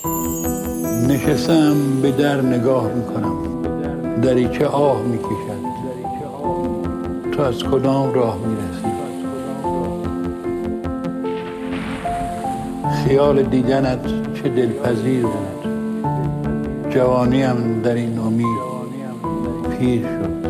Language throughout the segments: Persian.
نشستم به در نگاه میکنم، دریچه آه میکشد. تو از کدام راه میرسی؟ خیال دیدنت چه دلپذیر بود. جوانیم در این امید پیر شد.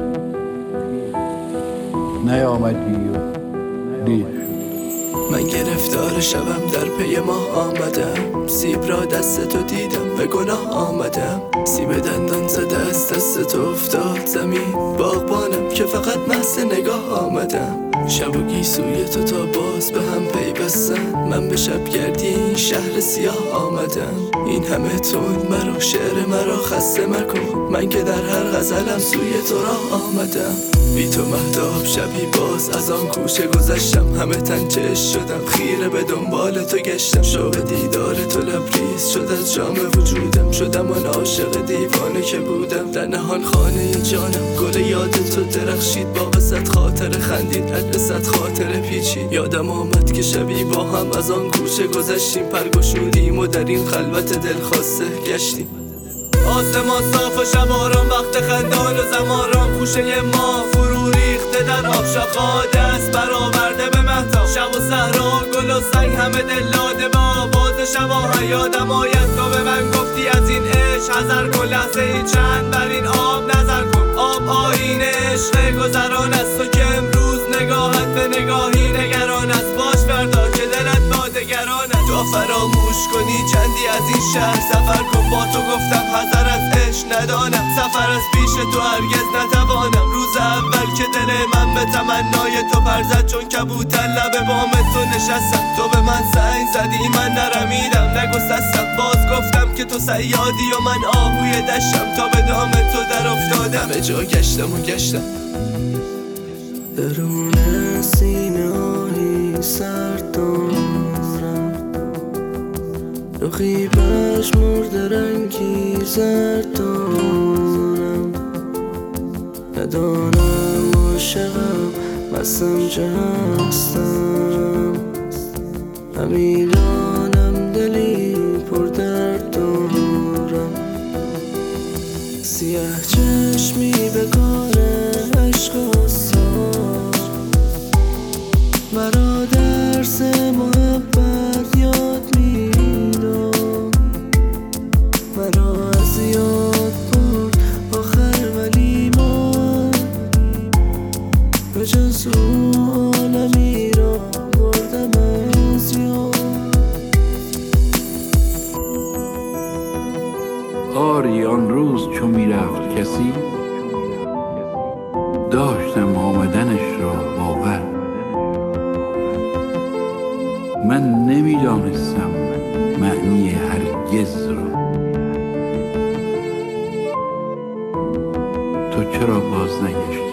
نیامدی و دیر شد. من گرفتار شبم در پی ماه آمدم، سیب را دست تو دیدم به گناه آمدم. سیب دندان زده از دست تو افتاد زمین، باغبانم که فقط محض نگاه آمدم. شب و گیسوی تو تا باز به هم پیوستن، من به شبگردی این شهر سیاه آمدم. این همه تون مرا شعر مرا خسته مکن، من که در هر غزلم سوی تو راه آمدم. بی تو مهتاب شبی باز از آن کوچه گذشتم، همه تن چشم شدم خیره به دنبال تو گشتم. شوق دیدار تو لبریز شد از جام وجودم، شدم آن عاشق دیوانه که بودم. در نهان خانه جانم گل یاد تو درخشید، با صد خاطر خندید عد صد خاطر پیچید. یادم آمد که شبی با هم از آن کوچه گذشتیم، پرگشودیم و در این خلوت دلخواسته گشتیم. آسمان صاف و شب آرام، وقت خندان و زماران، خوشه ما فرو ریخته در آب، شاخه دست برآورده به مهتاب. شب و صحرا گل و سنگ همه دل داده به آواز شبا. یادم آید تو به من گفتی از این عشق حذر کن، لحظه ای چند بر این آب نظر کن. آب آیین عشق گذران است، تو که امروز نگاهت به نگاهی نگران است. باش فردا که دلت با دگران است. تو فراموش کنی چندی از این شهر سفر کن، با تو گفتم حذر از عشق ندانم. سفر از پیش تو هرگز نتوانم. روز اول که دل من به تمنای تو پر زد، چون کبوتر لب بام تو نشستم. تو به من سنگ زدی من نرمیدم نگسستم، باز گفتم که تو صیادی و من آهوی دشتم. تا به دام تو در افتادم، همه جا گشتم و گشتم. درون سینه هایی سرد دارم، رخی پشمرده رنگی زرد دارم. ندانم عاشقم مستم چه هستم، همیدانم دلی پر درد دارم. سیاه چشمی به کار عشق استاد، مرا درس محبت یاد میداد. مرا از یاد برد آخر ولی من به جز او عالمی را بردم از یاد. آری آن روز چو میرفت کسی، داشتم آمدنش را باور. من نمیدانستم معنی هرگز را. تو چرا باز نگشتی؟